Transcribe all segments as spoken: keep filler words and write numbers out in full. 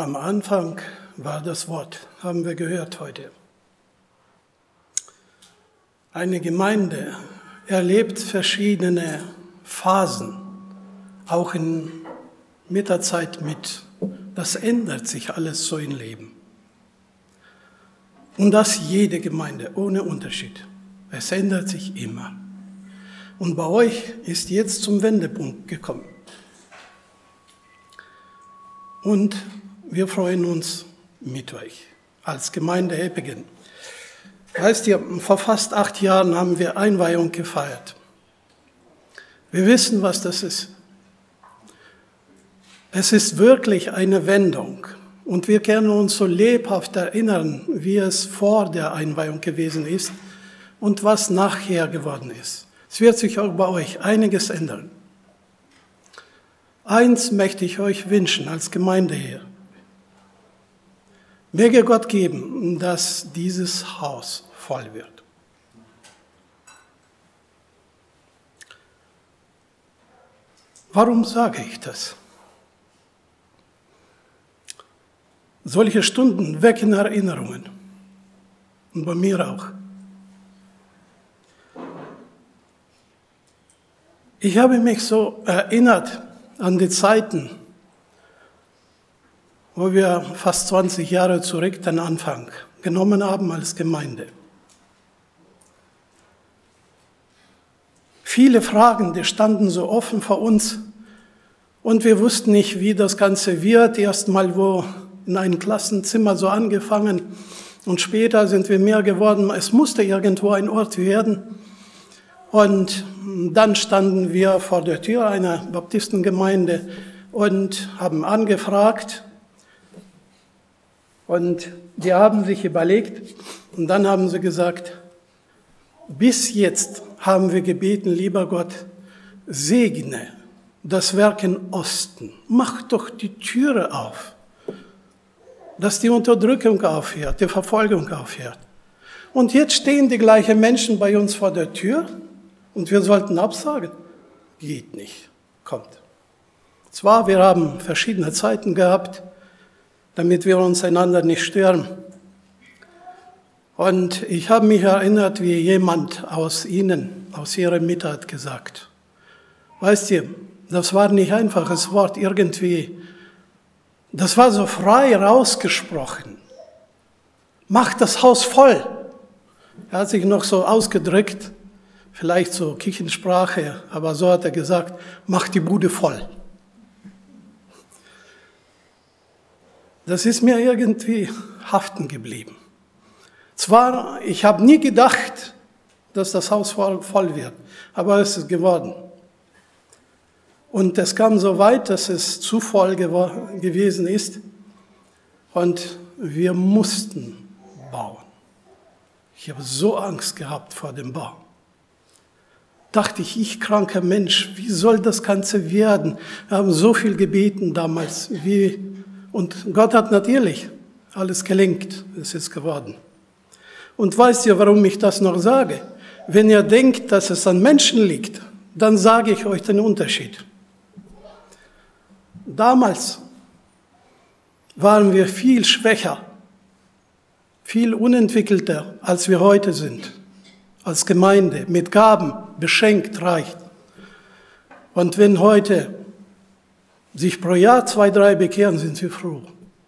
Am Anfang war das Wort, haben wir gehört heute. Eine Gemeinde erlebt verschiedene Phasen, auch in, mit der Zeit mit. Das ändert sich alles so im Leben. Und das jede Gemeinde, ohne Unterschied. Es ändert sich immer. Und bei euch ist jetzt zum Wendepunkt gekommen. Und wir freuen uns mit euch als Gemeinde Eppingen. Weißt ihr, vor fast acht Jahren haben wir Einweihung gefeiert. Wir wissen, was das ist. Es ist wirklich eine Wendung. Und wir können uns so lebhaft erinnern, wie es vor der Einweihung gewesen ist und was nachher geworden ist. Es wird sich auch bei euch einiges ändern. Eins möchte ich euch wünschen als Gemeinde hier. Möge Gott geben, dass dieses Haus voll wird. Warum sage ich das? Solche Stunden wecken Erinnerungen. Und bei mir auch. Ich habe mich so erinnert an die Zeiten, wo wir fast zwanzig Jahre zurück den Anfang genommen haben als Gemeinde. Viele Fragen, die standen so offen vor uns und wir wussten nicht, wie das Ganze wird. Erst mal wo in einem Klassenzimmer so angefangen und später sind wir mehr geworden. Es musste irgendwo ein Ort werden. Und dann standen wir vor der Tür einer Baptistengemeinde und haben angefragt. Und die haben sich überlegt und dann haben sie gesagt, bis jetzt haben wir gebeten, lieber Gott, segne das Werk im Osten. Mach doch die Türe auf, dass die Unterdrückung aufhört, die Verfolgung aufhört. Und jetzt stehen die gleichen Menschen bei uns vor der Tür und wir sollten absagen. Geht nicht, kommt. Zwar, wir haben verschiedene Zeiten gehabt, damit wir uns einander nicht stören. Und ich habe mich erinnert, wie jemand aus Ihnen, aus Ihrer Mitte hat gesagt, weißt ihr, das war nicht einfaches Wort irgendwie, das war so frei rausgesprochen. Macht das Haus voll. Er hat sich noch so ausgedrückt, vielleicht so Kirchensprache, aber so hat er gesagt, macht die Bude voll. Das ist mir irgendwie haften geblieben. Zwar, ich habe nie gedacht, dass das Haus voll wird, aber es ist geworden. Und es kam so weit, dass es zu voll gew- gewesen ist und wir mussten bauen. Ich habe so Angst gehabt vor dem Bau. Dachte ich, ich kranker Mensch, wie soll das Ganze werden? Wir haben so viel gebeten damals, wie, und Gott hat natürlich alles gelenkt, es ist geworden. Und weißt ihr, warum ich das noch sage? Wenn ihr denkt, dass es an Menschen liegt, dann sage ich euch den Unterschied. Damals waren wir viel schwächer, viel unentwickelter, als wir heute sind. Als Gemeinde, mit Gaben, beschenkt, reicht. Und wenn heute sich pro Jahr zwei, drei bekehren, sind wir froh.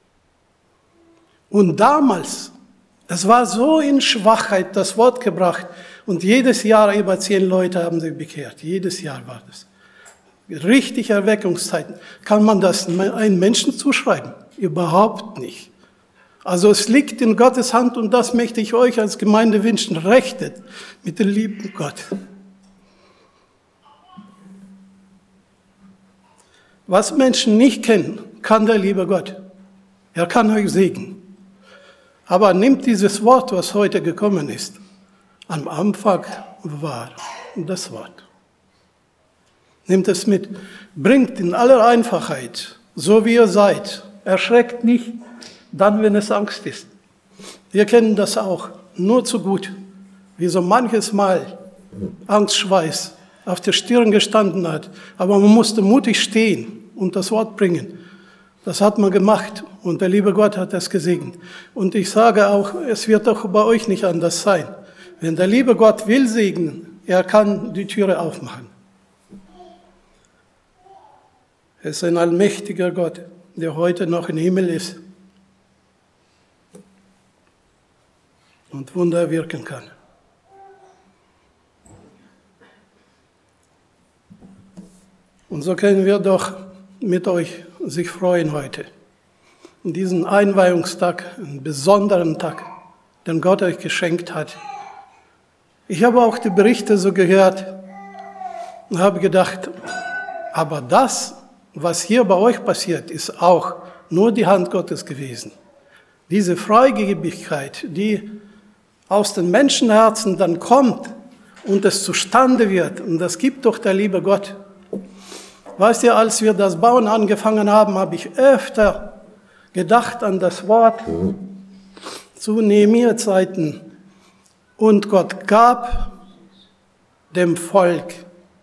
Und damals, es war so in Schwachheit das Wort gebracht und jedes Jahr über zehn Leute haben sich bekehrt. Jedes Jahr war das. Richtig Erweckungszeiten. Kann man das einem Menschen zuschreiben? Überhaupt nicht. Also es liegt in Gottes Hand und das möchte ich euch als Gemeinde wünschen. Rechtet mit dem lieben Gott. Was Menschen nicht kennen, kann der liebe Gott. Er kann euch segnen. Aber nehmt dieses Wort, was heute gekommen ist. Am Anfang war das Wort. Nehmt es mit. Bringt in aller Einfachheit, so wie ihr seid. Erschreckt nicht, dann, wenn es Angst ist. Wir kennen das auch nur zu gut, wie so manches Mal Angstschweiß auf der Stirn gestanden hat. Aber man musste mutig stehen und das Wort bringen. Das hat man gemacht Und der liebe Gott hat das gesegnet. Und ich sage auch, es wird auch bei euch nicht anders sein. Wenn der liebe Gott will segnen, er kann die Türe aufmachen. Er ist ein allmächtiger Gott, der heute noch im Himmel ist und Wunder wirken kann. Und so können wir doch mit euch sich freuen heute. In diesem Einweihungstag, einen besonderen Tag, den Gott euch geschenkt hat. Ich habe auch die Berichte so gehört und habe gedacht, aber das, was hier bei euch passiert, ist auch nur die Hand Gottes gewesen. Diese Freigebigkeit, die aus den Menschenherzen dann kommt und es zustande wird, und das gibt doch der liebe Gott. Weißt ihr, als wir das Bauen angefangen haben, habe ich öfter gedacht an das Wort zu Nehemia-Zeiten. Und Gott gab dem Volk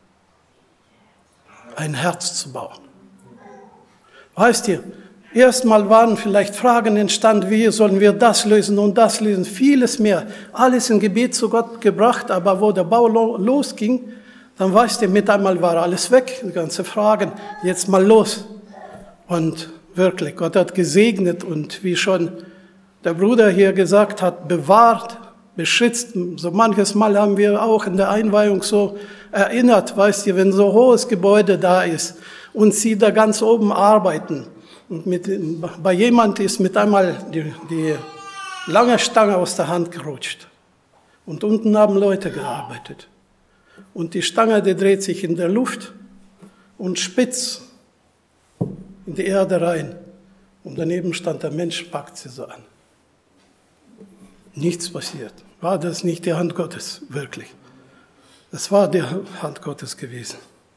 ein Herz zu bauen. Weißt ihr, erstmal waren vielleicht Fragen entstanden, wie sollen wir das lösen und das lösen, vieles mehr. Alles in Gebet zu Gott gebracht, aber wo der Bau losging, dann weißt ihr, mit einmal war alles weg, die ganzen Fragen, jetzt mal los. Und wirklich, Gott hat gesegnet und wie schon der Bruder hier gesagt hat, bewahrt, beschützt. So manches Mal haben wir auch in der Einweihung so erinnert, weißt ihr, wenn so ein hohes Gebäude da ist und sie da ganz oben arbeiten und mit, bei jemand ist mit einmal die, die lange Stange aus der Hand gerutscht und unten haben Leute gearbeitet. Und die Stange, die dreht sich in der Luft und spitz in die Erde rein. Und daneben stand der Mensch, packt sie so an. Nichts passiert. War das nicht die Hand Gottes, wirklich? Das war die Hand Gottes gewesen.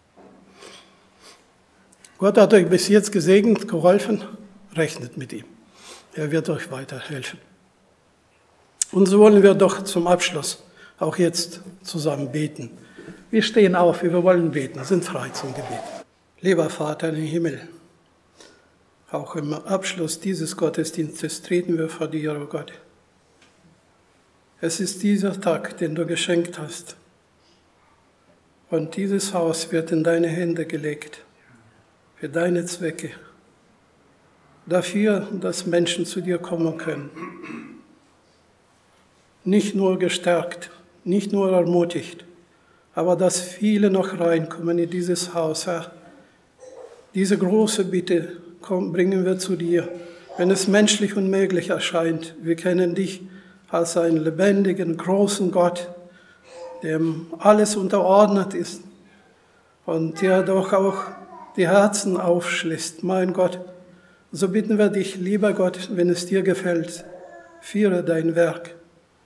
Gott hat euch bis jetzt gesegnet, geholfen, rechnet mit ihm. Er wird euch weiterhelfen. Und so wollen wir doch zum Abschluss auch jetzt zusammen beten. Wir stehen auf, wir wollen beten, sind frei zum Gebet. Lieber Vater im Himmel, auch im Abschluss dieses Gottesdienstes treten wir vor dir, o Gott. Es ist dieser Tag, den du geschenkt hast. Und dieses Haus wird in deine Hände gelegt, für deine Zwecke. Dafür, dass Menschen zu dir kommen können. Nicht nur gestärkt, nicht nur ermutigt, aber dass viele noch reinkommen in dieses Haus, Herr. Diese große Bitte komm, bringen wir zu dir, wenn es menschlich unmöglich erscheint. Wir kennen dich als einen lebendigen, großen Gott, dem alles unterordnet ist und der doch auch die Herzen aufschließt. Mein Gott, so bitten wir dich, lieber Gott, wenn es dir gefällt, führe dein Werk.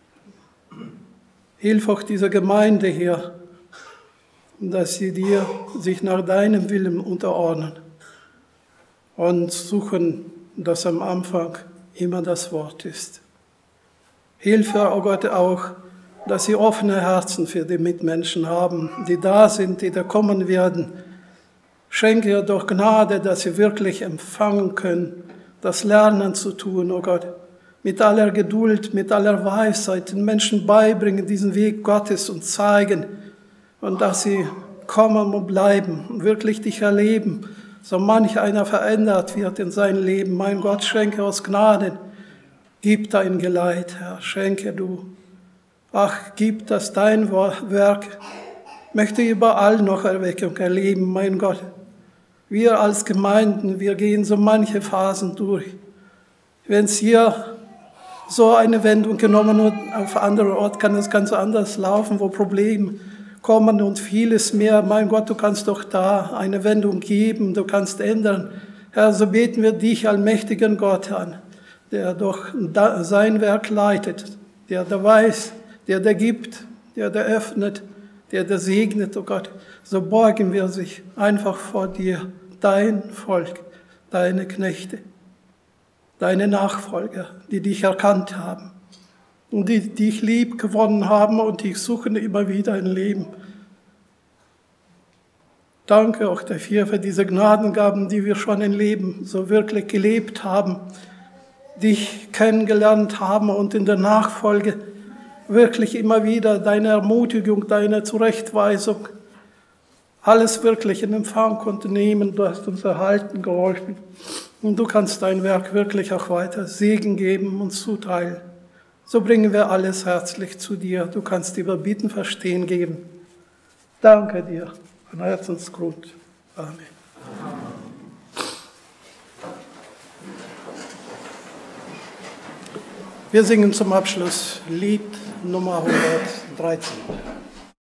Hilf auch dieser Gemeinde hier, dass sie dir sich nach deinem Willen unterordnen und suchen, dass am Anfang immer das Wort ist. Hilfe, oh Gott, auch, dass sie offene Herzen für die Mitmenschen haben, die da sind, die da kommen werden. Schenke ihr doch Gnade, dass sie wirklich empfangen können, das Lernen zu tun, oh Gott, mit aller Geduld, mit aller Weisheit, den Menschen beibringen, diesen Weg Gottes und zeigen, und dass sie kommen und bleiben und wirklich dich erleben, so manch einer verändert wird in sein Leben. Mein Gott, schenke aus Gnaden, gib dein Geleit, Herr, schenke du. Ach, gib das dein Werk, möchte überall noch Erweckung erleben, mein Gott. Wir als Gemeinden, wir gehen so manche Phasen durch. Wenn es hier so eine Wendung genommen wird, auf anderen Ort kann es ganz anders laufen, wo Probleme kommen und vieles mehr. Mein Gott, du kannst doch da eine Wendung geben, du kannst ändern. Herr, so beten wir dich, allmächtigen Gott, an, der doch sein Werk leitet, der da weiß, der da gibt, der da öffnet, der da segnet, oh Gott. So beugen wir sich einfach vor dir, dein Volk, deine Knechte, deine Nachfolger, die dich erkannt haben und die dich lieb gewonnen haben und dich suchen immer wieder ein Leben. Danke auch dafür, für diese Gnadengaben, die wir schon im Leben so wirklich gelebt haben, dich kennengelernt haben und in der Nachfolge wirklich immer wieder deine Ermutigung, deine Zurechtweisung, alles wirklich in Empfang konnte nehmen. Du hast uns erhalten, geholfen. Und du kannst dein Werk wirklich auch weiter Segen geben und zuteilen. So bringen wir alles herzlich zu dir. Du kannst die Überbieten verstehen geben. Danke dir von Herzensgrund. Amen. Wir singen zum Abschluss Lied Nummer hundertdreizehn.